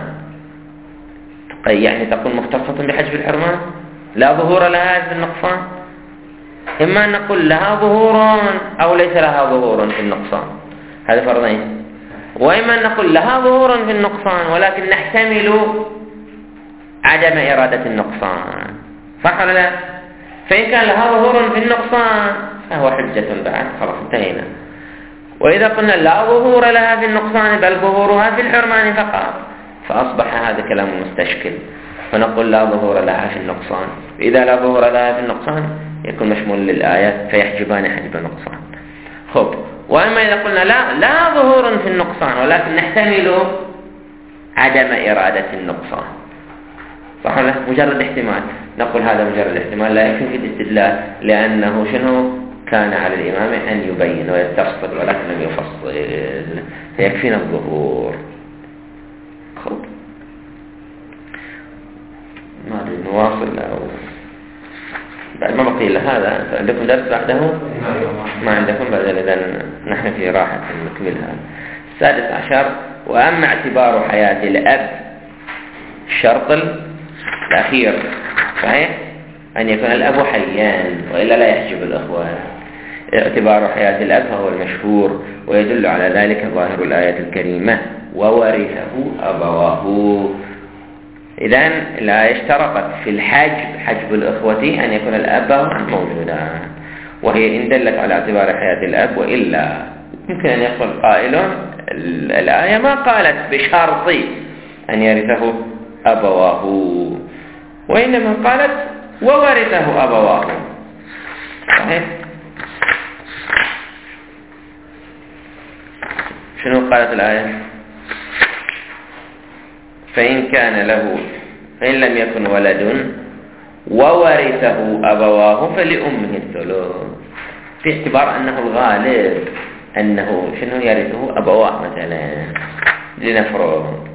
يعني تقول مختصة بحجب الحرمان لا ظهور لها في النقصان. إما أن نقول لها ظهور أو ليس لها ظهور في النقصان، هذا فرضين. وإما أن نقول لها ظهور في النقصان ولكن نحتمل عدم إرادة النقصان، صح ولا لا؟ فإن كان لها ظهور في النقصان فهو حجة بعد، خلاص انتهينا. وإذا قلنا لا ظهور لها في النقصان بل ظهورها في الحرمان فقط، فأصبح هذا كلام مستشكل، فنقول لا ظهور لها في النقصان. إذا لا ظهور لها في النقصان يكون مشمول للآية فيحجبان حجب النقصان. خب، وأما إذا قلنا لا ظهور في النقصان ولكن نحتمل عدم إرادة النقصان، صح ولا؟ مجرد احتمال، نقول هذا مجرد احتمال لا يكفي في الاستدلال، لأنه شنو كان على الإمام أن يبين ويستفصل ولكن لم يفصل، فيكفينا الظهور. خب، ما أدري نواصل أو بعد ما بقي إلا هذا. عندكم درس بعده؟ ما عندكم؟ بعد إذن نحن في راحة نكملها. 16، وأما اعتبار حياة الأب الشرط الأخير صحيح أن يكون الأب حيان وإلا لا يحجب الأخوة. اعتبار حياة الأب هو المشهور، ويدل على ذلك ظاهر الآية الكريمة وورثه أبواه. إذن الآية اشترطت في حجب الأخوة أن يكون الأب موجودا، وهي إن دلت على اعتبار حياة الأب، وإلا يمكن أن يقول قائل الآية ما قالت بشرط أن يرثه أبواه، وإنما قالت وورثه أبواه. صحيح؟ شنو قالت الآية؟ فإن لم يكن ولد وورثه أبواه فلأمه الثلث، في اعتبار أنه الغالب أنه شنو يرثه أبواه مثلا لنفرض.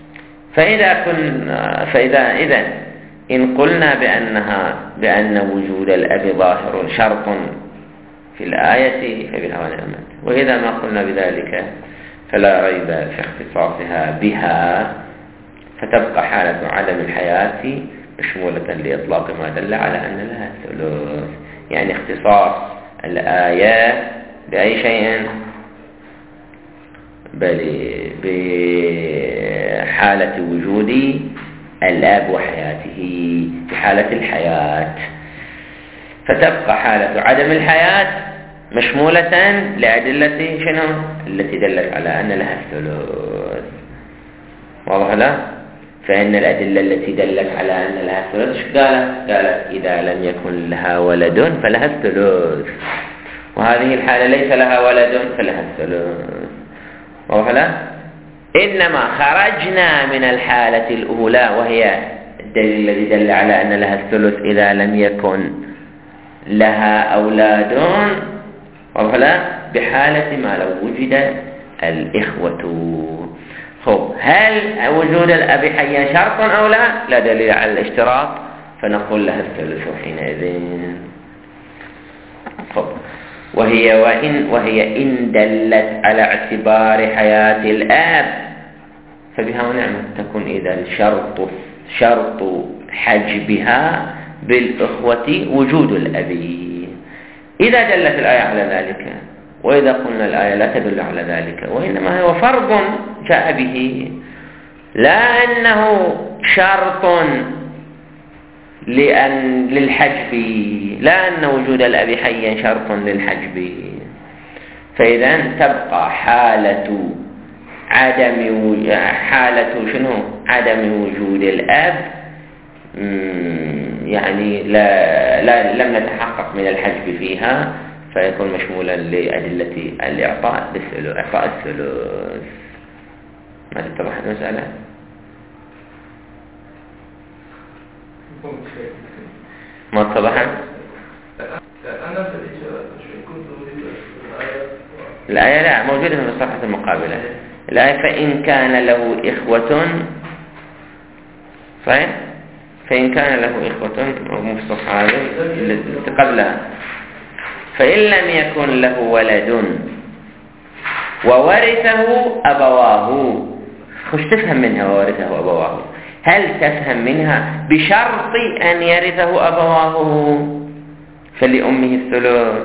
فإذا إن قلنا بأن وجود الأب ظاهر شرط في الآية فبها ونعمت، وإذا ما قلنا بذلك فلا ريب في اختصاصها بها، فتبقى حالة عدم الحياة مشمولة لإطلاق ما دل على أن لها ثلث، يعني اختصاص الآية بأي شيء؟ بل بحالة وجود الأب وحياته في حالة الحياة، فتبقى حالة عدم الحياة مشمولة لأدلة شنو؟ التي دلت على أن لها الثلث. واضح لا؟ فإن الأدلة التي دلت على أن لها الثلث قالت إذا لم يكن لها ولد فلها الثلث، وهذه الحالة ليس لها ولد فلها الثلث. واضح لا؟ إنما خرجنا من الحالة الأولى وهي الدليل الذي دل على أن لها الثلث إذا لم يكن لها أولاد، واضح لا؟ بحالة ما لو وجد الإخوة. هل وجود الأب حيا شرط أو لا؟ لا دليل على الاشتراط، فنقول لها الثلث حينئذ. وهي إن دلت على اعتبار حياة الأب فبها ونعمة تكون إذا شرط حجبها بالأخوة وجود الأب، إذا دلت الآية على ذلك. وإذا قلنا الآية لا تدل على ذلك، وإنما هو فرض جاء به، لا أنه شرط للحجب، لا أن وجود الأب حيا شرط للحجب. فإذا تبقى حالة عدم وجود الأب، يعني لم نتحقق من الحجب فيها، فيكون مشمولا لأدلة الإعطاء إعطاء الثلث. ما اتضحت المسألة؟ ما اتضحت؟ أنا في الإجابة كنت أريد الآية لا موجودة في الصفحة المقابلة. الآية فإن كان له إخوة، صحيح؟ فإن كان له إخوة مفصح هذا قبلها، فإن لم يكن له ولد وورثه أبواه. خش تفهم منها وورثه أبواه، هل تفهم منها بشرط أن يرثه أبواه فلأمه الثلث،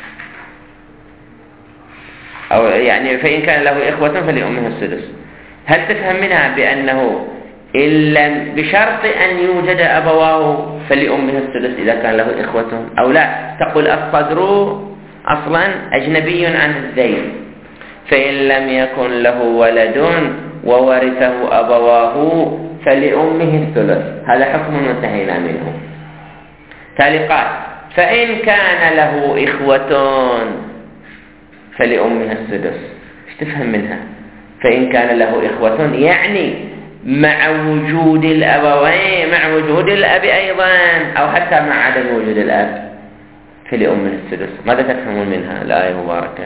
أو يعني فإن كان له إخوة فلأمه السدس؟ هل تفهم منها بأنه بشرط أن يوجد أبواه فلأمه السدس إذا كان له إخوة، أو لا تقول الصدر أصلا أجنبي عن الزين، فإن لم يكن له ولد وورثه أبواه فلأمه الثلث. هذا حكم انتهينا منه. تالي قال فإن كان له إخوة فلأمها السدس. ايش تفهم منها؟ فإن كان له إخوة يعني مع وجود الأبوين، مع وجود الأب أيضا، أو حتى مع عدم وجود الأب، فلأمها السدس. ماذا تفهمون منها الآية المباركة؟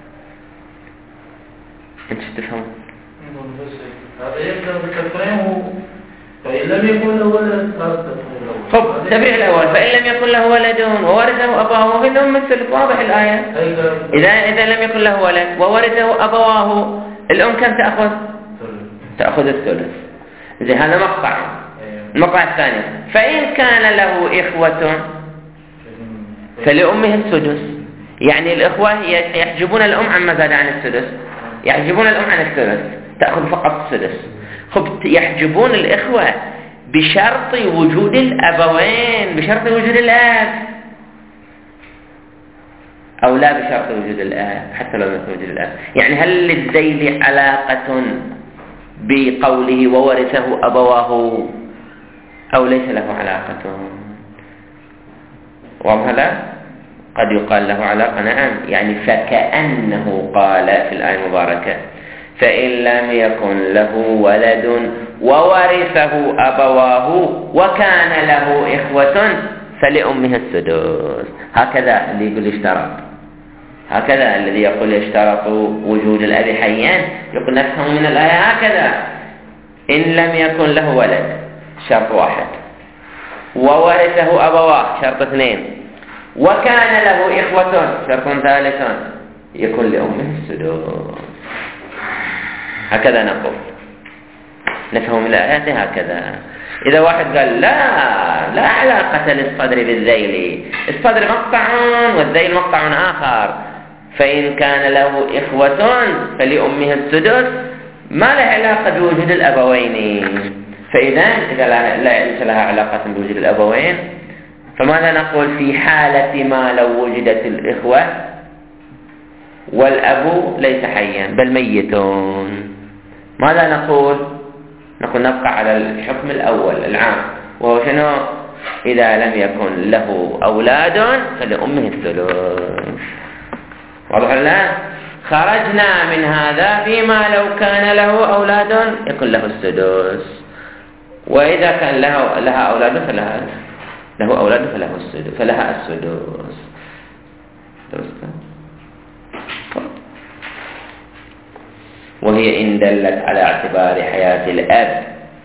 انت تفهمون؟ هذا يبدأ بتفهيمه فإن لم يكن له ولد خب تبع الأول. فإن لم يكن له ولد وورثه أبواه فلأم الثلث. واضح الآية. إذا لم يكن له ولد وورثه أبواه الأم كم تأخذ الثلث. زي هذا مقطع. المقطع الثاني فإن كان له إخوة فلأمه السدس. يعني الإخوة يحجبون الأم عما زاد عن السدس، يحجبون الأم عن الثلث، تأخذ فقط السدس. خب يحجبون الإخوة بشرط وجود الأبوين، بشرط وجود الآب، أو لا بشرط وجود الآب حتى لو لم يكن وجود الآب. يعني هل للذيل علاقة بقوله وورثه أبواه أو ليس له علاقة؟ وهذا قد يقال له علاقة، نعم. يعني فكأنه قال في الآية المباركة فإن لم يكن له ولد وورثه أبواه وكان له إخوة فلأمه السدس. هكذا اللي يقول اشترط، هكذا الذي يقول يشترط وجود الأب حيا يقول نفهم من الآية هكذا. إن لم يكن له ولد شرط واحد، وورثه أبواه شرط اثنين، وكان له إخوة شرط ثالث، يكون لأمه السدس. هكذا نقول، نفهم الآيات هكذا. إذا واحد قال لا علاقة للصدر بالذيل، الصدر مقطع والذيل مقطع آخر، فإن كان له إخوة فلأمه السدس، ما له علاقة بوجود الأبوين. فإذا ليس لها علاقة بوجود الأبوين، فماذا نقول في حالة ما لو وجدت الإخوة والأب ليس حيا بل ميت؟ ماذا نقول؟ نقول نبقى على الحكم الأول العام، وهو شنو؟ إذا لم يكن له أولاد فلأمه الثلث. واضح ولا؟ خرجنا من هذا فيما لو كان له أولاد يكون له السدس، وإذا كان لها أولاد له أولاد فله السدس، فلها السدس. وهي إن دلت على اعتبار حياة الأب،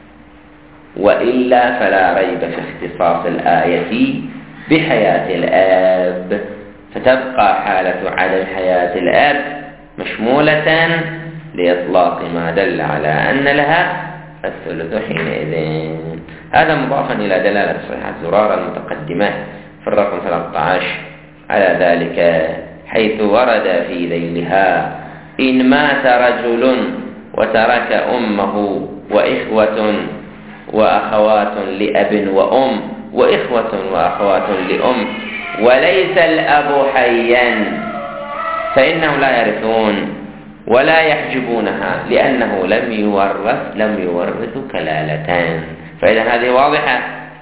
وإلا فلا ريب في اختصاص الآية بحياة الأب، فتبقى حالة عدم حياة الأب مشمولة لإطلاق ما دل على أن لها الثلث حينئذ. هذا مضافا إلى دلالة صحيحة زرارة المتقدمة في الرقم 13 على ذلك، حيث ورد في ذيلها إن مات رجل وترك أمه وإخوة وأخوات لأب وأم وإخوة وأخوات لأم وليس الأب حيا فإنهم لا يرثون ولا يحجبونها لأنه لم يورث كلالتان. فإذا هذه واضحة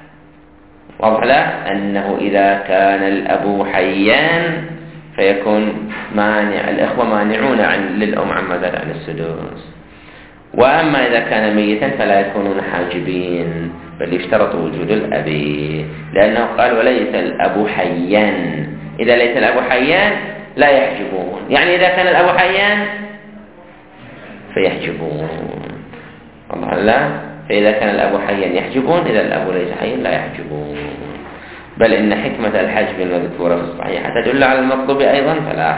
لا أنه إذا كان الأب حيا فيكون مانع الإخوة مانعون للأم عما زاد عن السدس، وأما إذا كان ميتا فلا يكونون حاجبين بل يشترط وجود الأب، لأنه قال وليس الأب حيا. إذا ليس الأب حيا لا يحجبون، يعني إذا كان الأب حيا فيحجبون. الله، فإذا كان الأب حيا يحجبون، إذا الأب ليس حيا لا يحجبون. بل إن حكمة الحجب المذكورة في الصحيحة تدل على المطلوب أيضا، فلا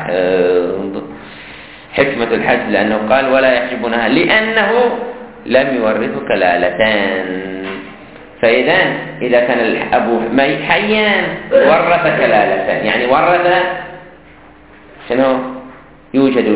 حكمة الحجب لأنه قال ولا يحجبونها لأنه لم يورث كلالتان. فإذا إذا كان الأب حيا ورث كلالتان، يعني ورث شنو؟ يوجد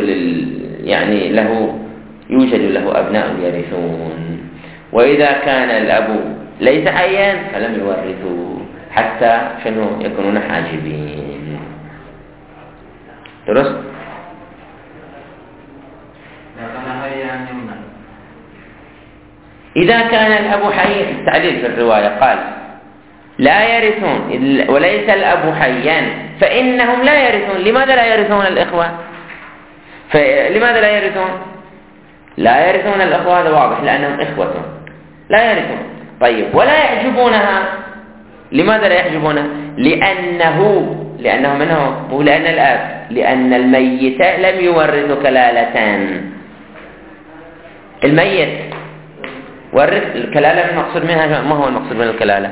له أبناء يرثون. وإذا كان الأب ليس حيا فلم يورثوا حتى شنو؟ يكونون حاجبين. درست؟ إذا كان الأب حي، التعليل في الرواية قال لا يرثون وليس الأب حيا فإنهم لا يرثون. لماذا لا يرثون الإخوة؟ لماذا لا يرثون؟ لا يرثون الإخوة، هذا واضح، لأنهم إخوة لا يرثون. طيب، ولا يحجبونها. لماذا لا يحجبونها؟ لأنه منه، مو لأن الأب، لأن الميت لم يورث كلالتان. الميت ورث الكلالة، المقصود منها ما هو المقصود من الكلالة؟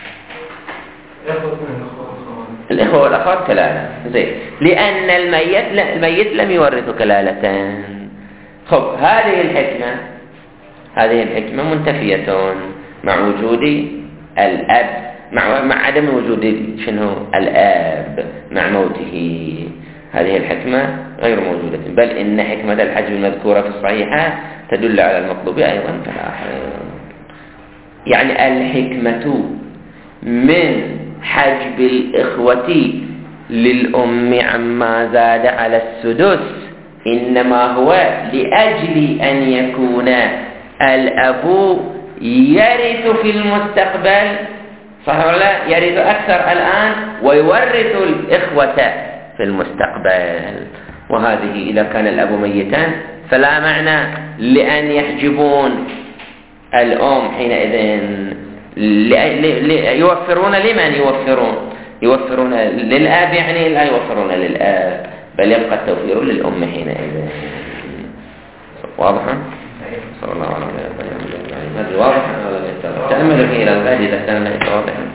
الإخوة والأخوات كلالة. زين، لأن الميت لم يورث كلالتان. خب، هذه الحكمة منتفية مع وجود الأب، مع عدم وجود شنو الأب مع موته. هذه الحكمة غير موجودة، بل إن حكمة الحجب المذكورة في الصحيحة تدل على المطلوب أيضا في الآخر. يعني الحكمة من حجب الإخوة للأم عما زاد على السدس إنما هو لأجل أن يكون الأب يرث في المستقبل، صح ولا لا؟ يرث أكثر الآن ويورث الإخوة في المستقبل. وهذه إذا كان الأب ميتا فلا معنى لأن يحجبون الأم حينئذ. يوفرون لمن يوفرون للآب، يعني لا يوفرون للآب، بل يبقى التوفير للأم حينئذ. واضحة؟ صلى الله عليه وسلم. هذه واضحة. تأملوا فيه إلى الغد إذا كان واضحا.